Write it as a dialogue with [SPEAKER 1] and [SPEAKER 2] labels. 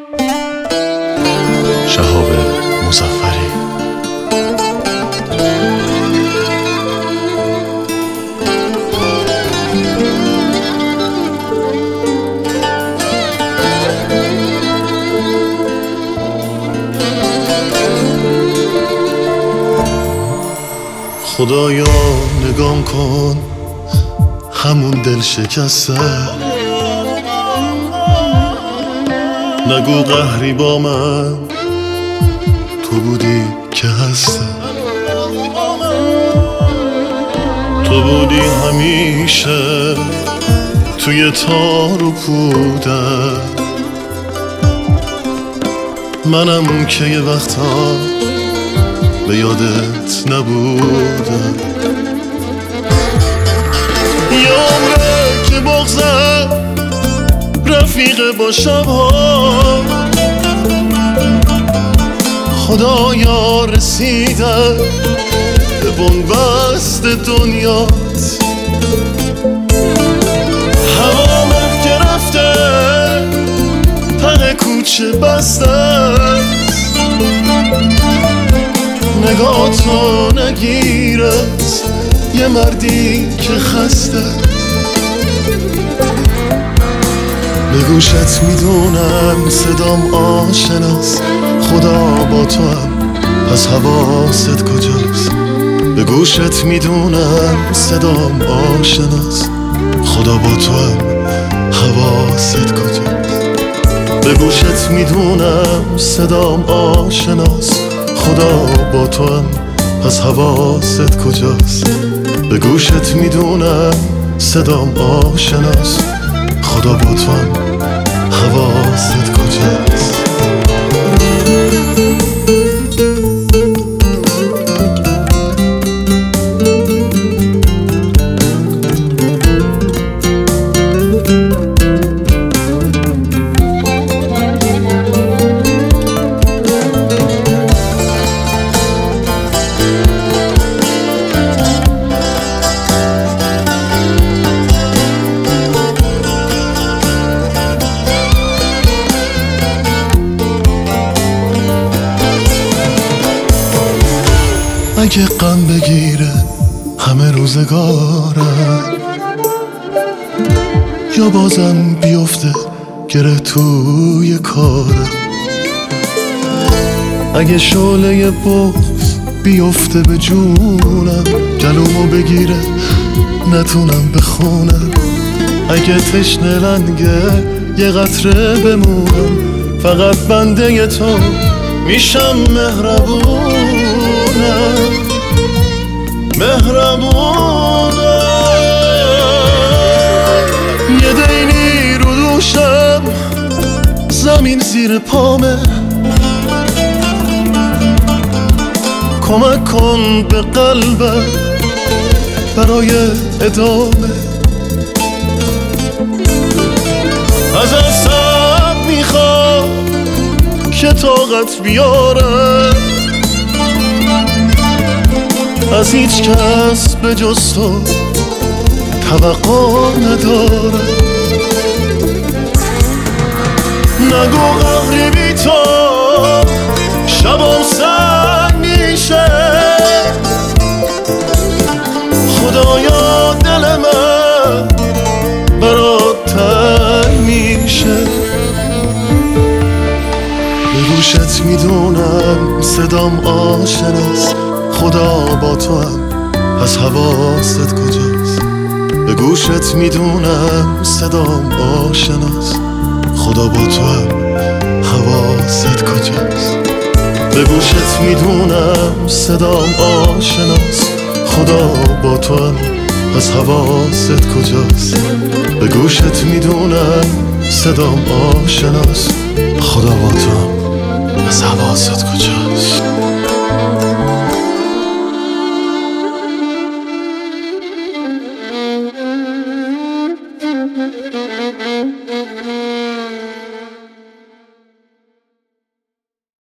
[SPEAKER 1] شهاب مظفری.
[SPEAKER 2] خدایا نگام کن همون دل شکسته، نگو قهری با من، تو بودی که هستم، تو بودی همیشه توی تار و پودم، منم که یه وقتا به یادت نبودم. یه عمره که بغضم رفیق با شبها، خدایا رسیدم به بنبست دنیات، هوا که رفته ته کوچه بسته، نگاه تو نگیرد یه مردی که خسته، به گوشت میدونم صدام آشناست، خدا با تو هم پس حواست کجاست، به گوشت میدونم صدام آشناست، خدا با تو هم حواست کجاست، به گوشت میدونم صدام آشناست، خدا با تو هم پس حواست کجاست، به گوشت میدونم صدام آشناست، خدا با تو هم حواست کجاست. اگه غم بگیره همه روزگارم، یا بازم بیفته گره توی کارم، اگه شعله بغض بیفته به جونم، گلومو بگیره نتونم بخونم، اگه تشنه لنگه یه قطره بمونم، فقط بنده تو میشم مهربونم، یه دینی رو دوشم زمین زیر پامه، کمک کن به قلبم برای ادامه، از اصاب میخوام که طاقت بیارم، از هیچ کس به جز تو توقع ندارم، نگو قهری بی تو شبم سر میشه، خدایا دل من برات تنگ میشه، به گوشت میدونم صدام آشناست، خدا با تو هم پس حواست کجاست، به گوشت میدونم صدام آشناست، خدا با تو هم حواست کجاست، به گوشت میدونم صدام آشناست، خدا با تو هم پس حواست کجاست، به گوشت میدونم صدام آشناست، خدا با تو هم پس حواست کجاست.